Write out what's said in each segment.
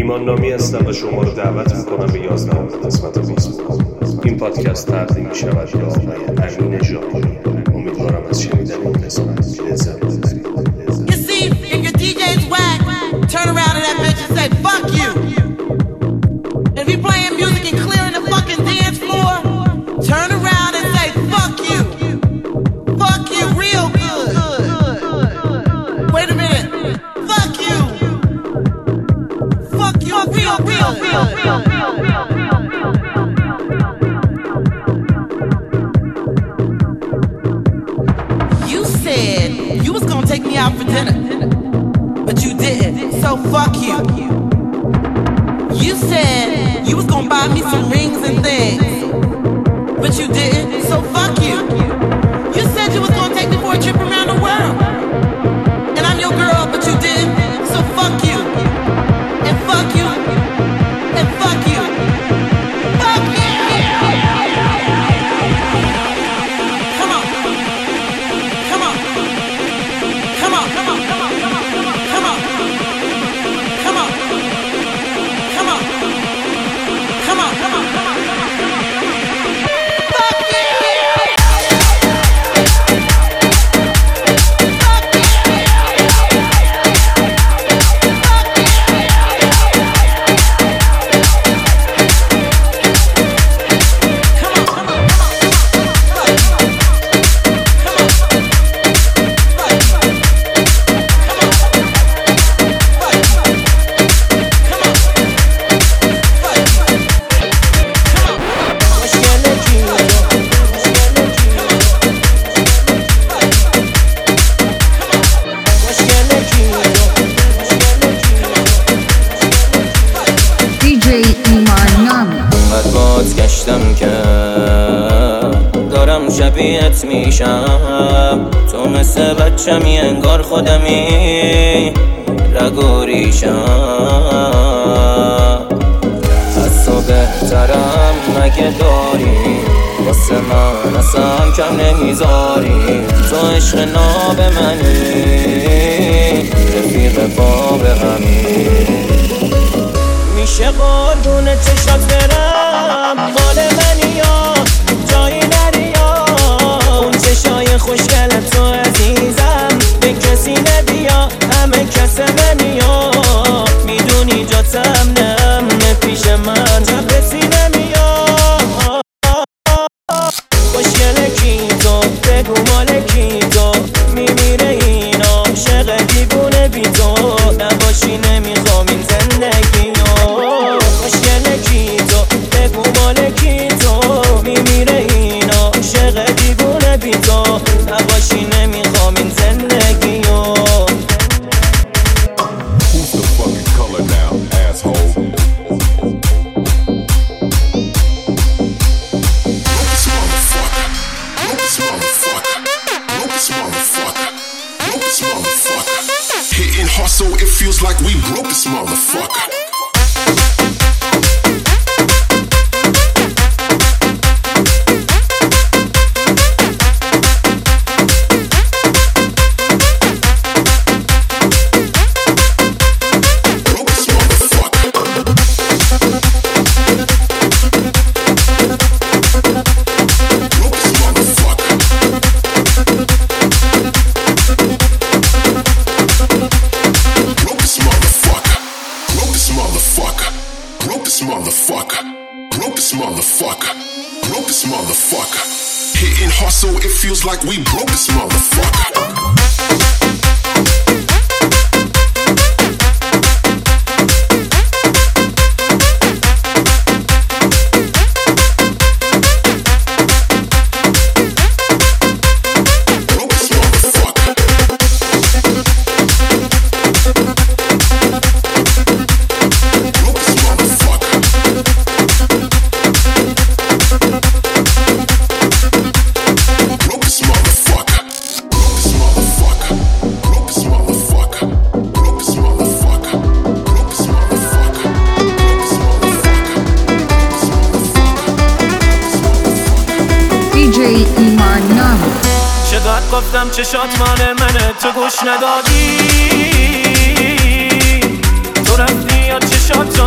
ایمان نامی هستم و شما رو دعوت میکنم به 11 قسمت فیسبوک. این پادکست تقدیم میشود به آقای امین ژاپنی. امیدوارم از شنیدن این قسمت لذت ببرید. You see, if your DJ's whack, turn around to that bitch and say, fuck you. And if he playing music and clearing the fucking dance floor, turn around and say, fuck you. Fuck you real good. Wait a minute. Fuck you. Fuck you real good. You said you was gonna take me out for dinner, but you didn't, so fuck you. You said you was gonna buy me some rings and things, but you didn't, so fuck you. You said you was gonna take me for a trip around the world, and I'm your girl, but you didn't, so fuck you. And fuck you. And fuck you. Fuck you. Come on. Come on. Come on. Come on. Come on. Come on. Come on. Come on. Come on. Come on. Come on. Fuck you. DJ ایمان نامی. قد بازگشتم که دارم شبیهت میشم، تو مثل بچمی انگار خودمی رگ و ریشم. از تو بهترم مگه داری، واسه من اصلا کم نمیذاری. تو عشق ناب منی، رفیق باب همی. میشه قربون چشات برم، مال منی یا جایی نری یا اون چشای خوشگل تو عزیزم. به کسی نبیا همه کس منی یا میدونی جاتم نمه پیش من جبرسی نمیا. خوشگل کی تو بگو مال کی تو، میمیره این عاشق دیوونه بی تو. نباشی نمیخوام این زندگی. خوشگل کی تو بگو مال کی تو، میمیره این عاشق دیوونه بی تو. نباشی نمیخوام این زندگی. Who's the fucking color now, asshole? Hitting hustle, it feels like we broke this motherfucker. Hitting hustle, it feels like we broke this motherfucker. چقدر گفتم چشات مال منه تو گوش ندادی. تو رفتی یا چشات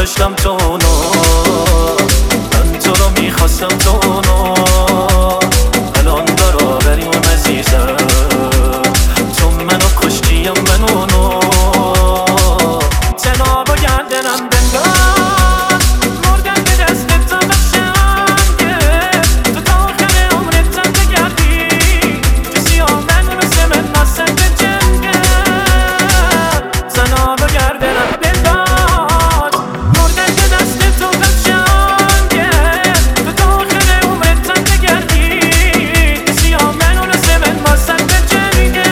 داشتم تونو، من تو رو میخواستم تونو، الان دارا بریم عزیزم، تو منو کشتیم منونو، تناب و گردنم بنداز، مردم به دست تا بخشنگه، تو تا آخر عمرتم بگردی، کسی ها من مثل من ناسن به جنگه، تناب و گردنم بنداز، مردم به دست تو بخشنگه، تو تا آخر عمرتم بگردی، کسی ها من مثل من ناسن به جنگه.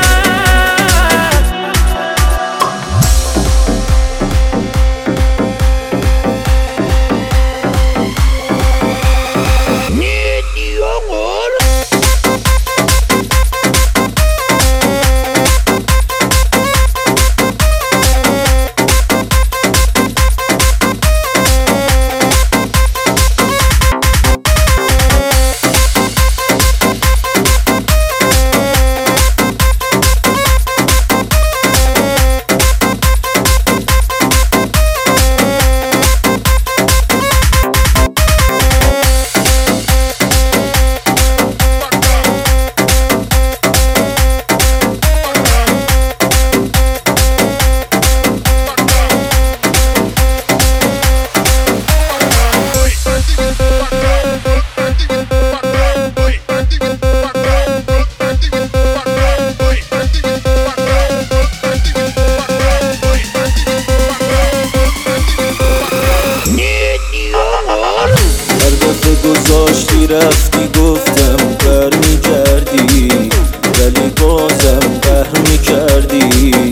گذاشتی رفتی گفتم بر میکردی، ولی بازم قهر میکردی،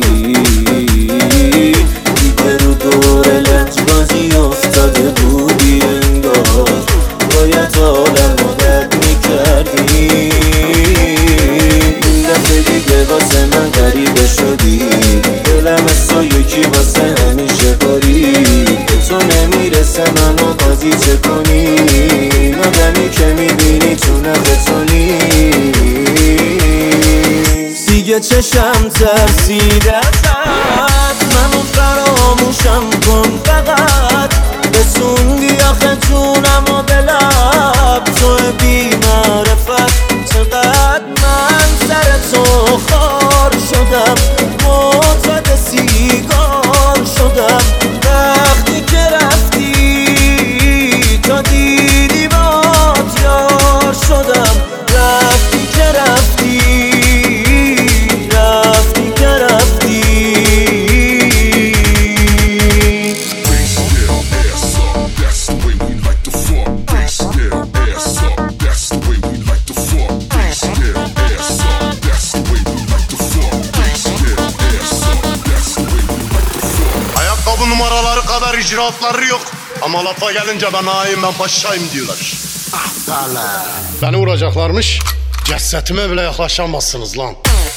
دیگه رو دور لجبازی افتاده بودی انگار، باید آدم رو بد میکردی، این دفعه دیگه واسه من غریبه شدی، دلم از یکی واسه همیشه باری، تو نمیرسه منو بازی چه کنی، آدمی که میبینی تو نفتونی، دیگه چشم ترسیده ازت، منو فراموشم کن فقط، رسوندی آخه جونم و به لب، تو بی معرفت، چقدر من سر تو خار شدم، معتاد سیگار شدم، وقتی که رفتی تا دیدی بات یار شدم، رفتی که رفتی، رفتی که رفتی. Bass down, ass up, that's the way we like to fuck. Bass down, ass up, that's the way we like to fuck. Bass down, ass up, that's the way we like to fuck. Bass down, ass up, that's the way we like to fuck. Ayakkabı numaraları kadar icraatları yok. Ama lafa gelince ben ağayım ben paşayım diyorlar. Beni vuracaklarmış. Cesetime bile yaklaşamazsınız lan.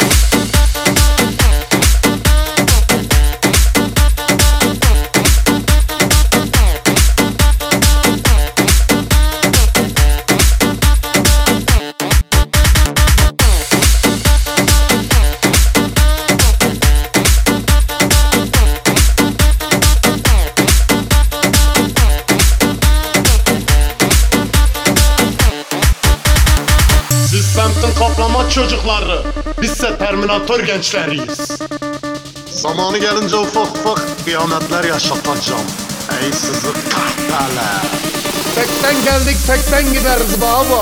Siz semtin kaplama çocukları, bizse Terminator gençleriyiz. Zamanı gelince ufak ufak kıyametler yaşatacağım. Ey sizi kahpeler. Tekten geldik tekten gideriz baba.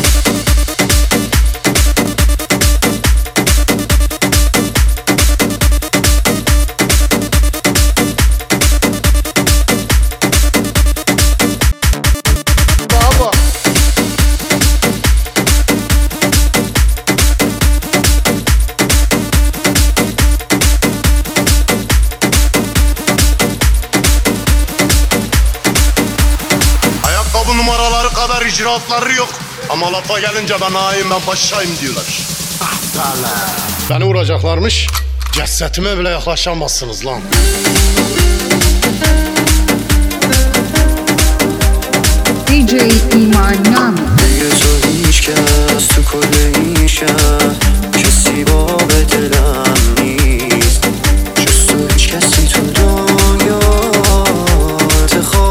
Numaraları kadar icraatları yok. Ama lafa gelince ben ağayım ben paşayım diyorlar. Beni vuracaklarmış. Cesetime bile yaklaşamazsınız lan. DJ Iman Nami. دیگه تو هیچ کس تو کل این شهر کسی باب دلم نیست، جز تو هیچ کسی تو دنیا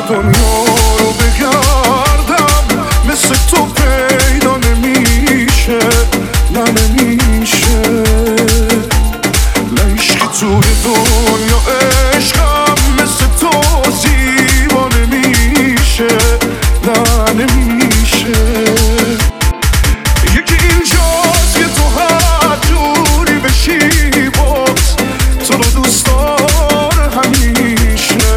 دنیا رو بگردم مثل تو پیدا نمیشه نه نمیشه نه عشقی توی دنیا عشقم مثل تو زیبا نمیشه نه نمیشه یکی اینجاست که تو هر جوری بشی باز تو رو دوست داره همیشه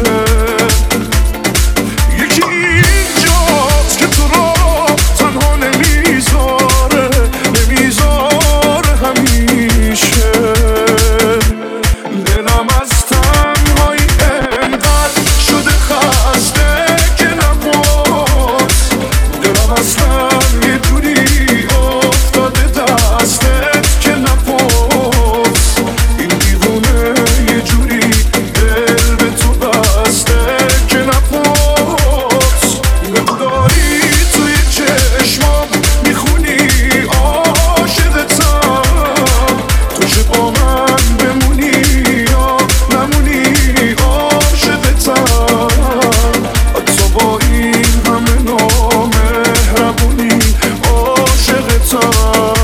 یکی اینجاست که تو رو تنها نمیذاره همیشه دلم از تنهایی انقدر شده خسته که نباز دلم اصلا یه جوری افتاده دستت که نباز این دیوونه یه جوری دل به تو بسته که نباز نگوداری توی چشمام میخونی عاشقتم تو چه با من بمونی یا نمونی عاشقتم حتی با این همه نامهربونی عاشقتم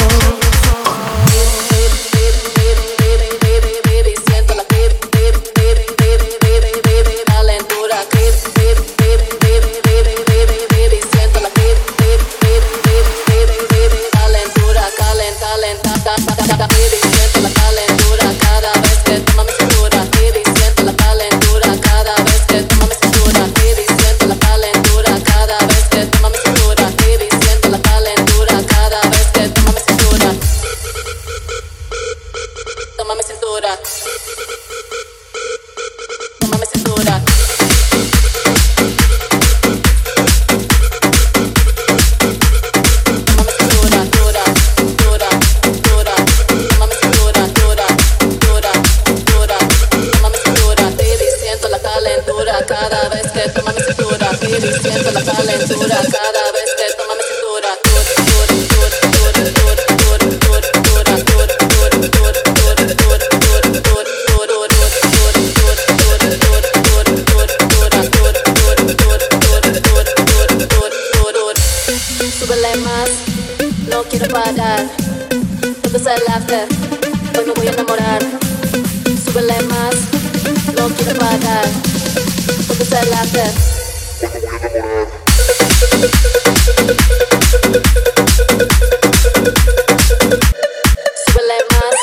No quiero parar, todo es el after, hoy me voy a enamorar. Súbele más, no quiero parar, todo es el after. Súbele más.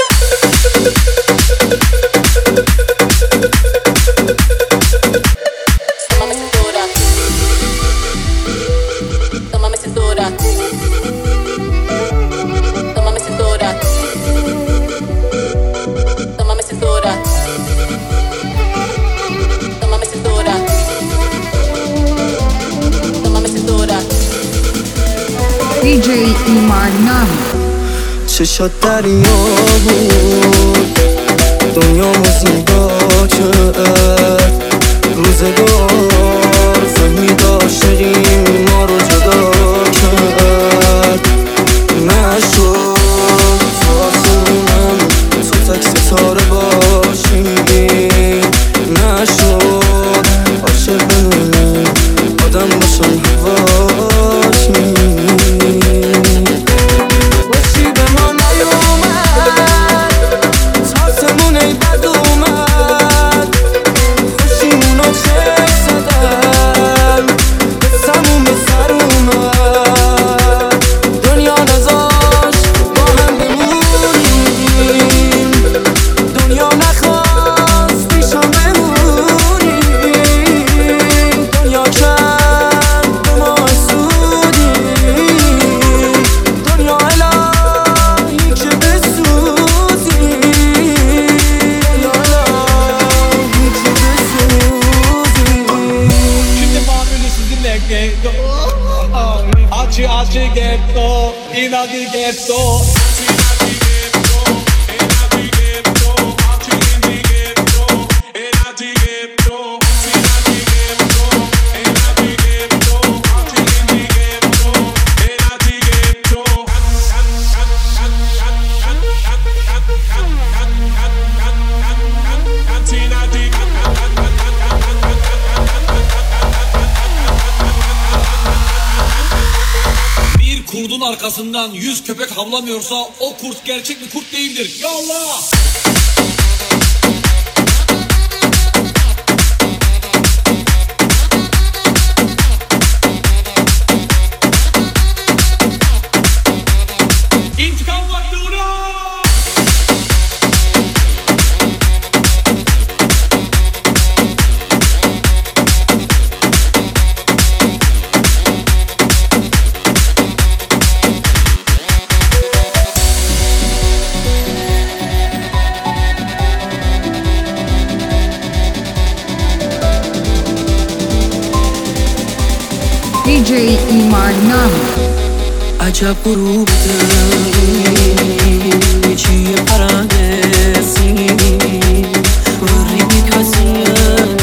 Tómame cintura. Tómame cintura. Tómame cintura. Tómame cintura. Tómame cintura. DJ ایمان نامی چشات دریا بود دنیامو زیبا کرد روزگار فهمید عاشقیم ما رو جدا کرد نشد تو آسمونم تو تک ستاره باشی نشد عاشق بمونی آدم باشم هواشی kurdun arkasından 100 köpek havlamıyorsa o kurt gerçek bir kurt değildir. Ya Allah! İntikam vakti uğra! DJ Iman Nam. عجب غروب داری چیه پرندسی وری میکسیت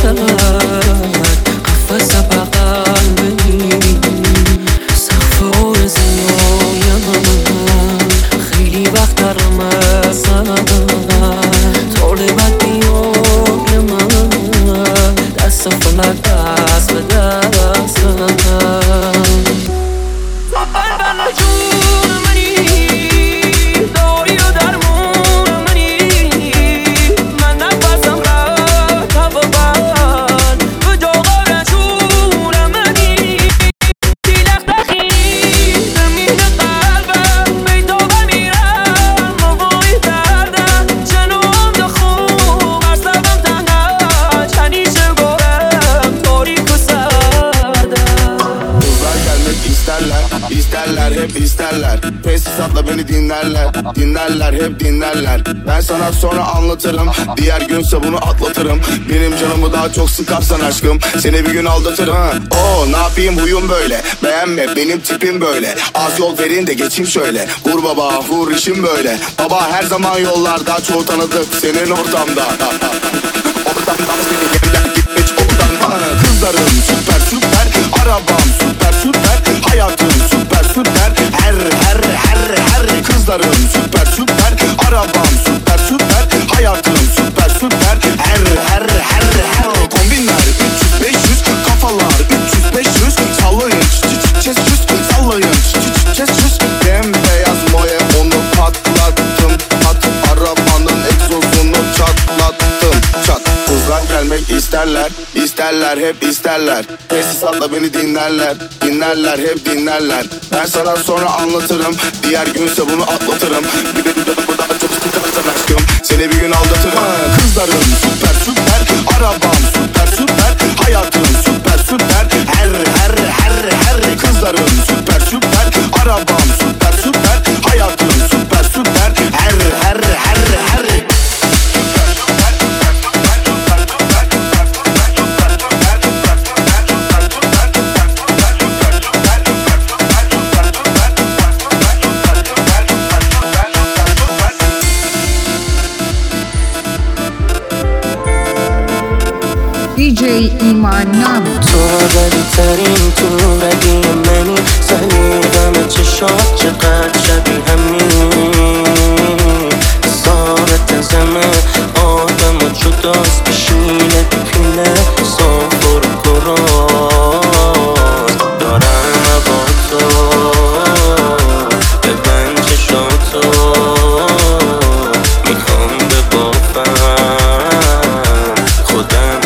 قفص بقلبی سقف آرزویم خیلی وقت دارم طالبت بیای من دست فلک دست به دستم İsterler tesisatla beni dinlerler hep dinlerler. Ben sana sonra anlatırım, diğer günse bunu atlatırım. Benim canımı daha çok sıkarsan aşkım seni bir gün aldatırım. Ne yapayım huyum böyle, beğenme benim tipim böyle. Az yol verin de geçeyim şöyle, vur baba vur işim böyle. Baba her zaman yollarda, çoğu tanıdık senin ortamda. Ortamdan seni yerden gitmiş oradan. Kızlarım süper süper, arabam süper süper, hayatım süper süper. Her kızlarım süper süper, arabam süper süper, hayatım süper süper. Her kombinler 300-500, kafalar 300-500, sallayın çes sallayın çes. Bembeyaz moye onu patlattım, arabanın egzozunu çatlattım, çat. Kızlar gelmek isterler hep isterler. Tesisatla beni dinlerler hep dinlerler. Ben sana sonra anlatırım, diğer günse bunu atlatırım. Bir de bu daha çok sıkarsan aşkım seni bir gün aldatırım. Kızlarım süper süper, arabam süper süper, hayatım süper süper. Her kızlarım süper süper, arabam süper süper, hayatım süper süper. Her DJ Iman Nam. تو بدی ترین تو ردی منی سلیقم چشات چقدر شبیه همین سارت زمه آدم و جداست بشینه پینه سافر کراز دارم با تو ببند چشاتو میخوام ببافم خودم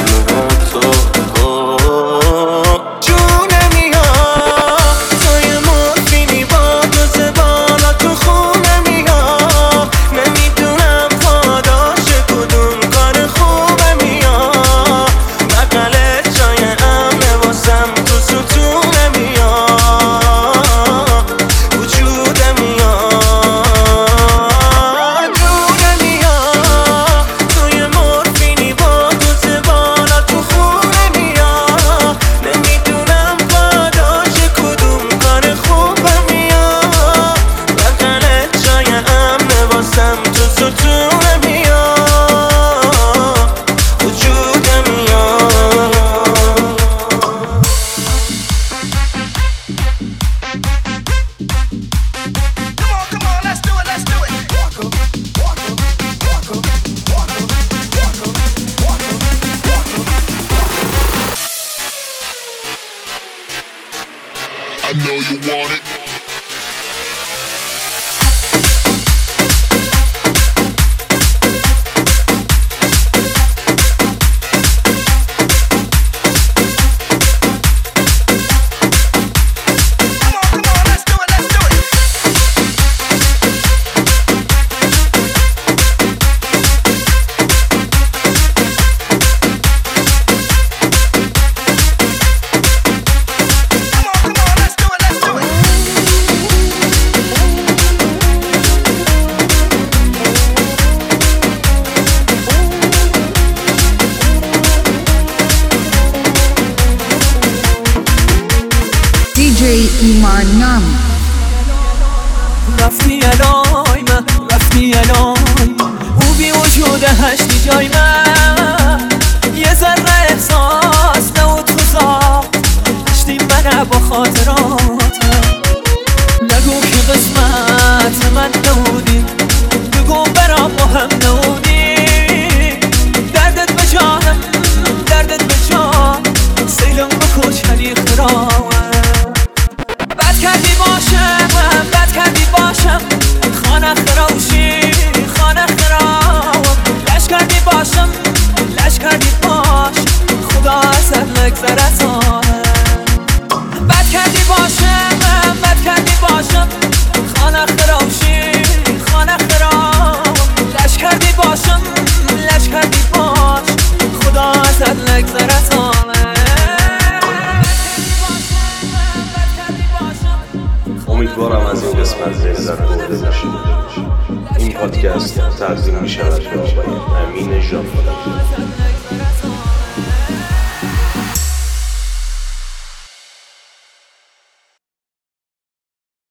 I know you want it. DJ ایماننام. رفتی الای من، رفتی الای او بی وجود هشتی جای من، یه ذره احساس نبود تو ذات هشتی منه با خاطراتم. نگو که قسمت من نبودی، بگو برام مهم نبودی، دردت به جانم، دردت به جان سیلم بکش هلی خرامم. بد کردی باشم، بد کردی باشم، خانه خراوشی، خانه خرام. لش کردی باشم، لش کردی باش، خدا ازت نگذره تانم. بد کردی باشم، بد کردی باشم، خانه خراوشی، خانه خرام. لش کردی باشم، لش کردی باش، خدا ازت نگذره تانم. امیدوارم از این قسمت لذت برده باشید. این پادکست تقدیم می شود به آقای امین ژاپنی.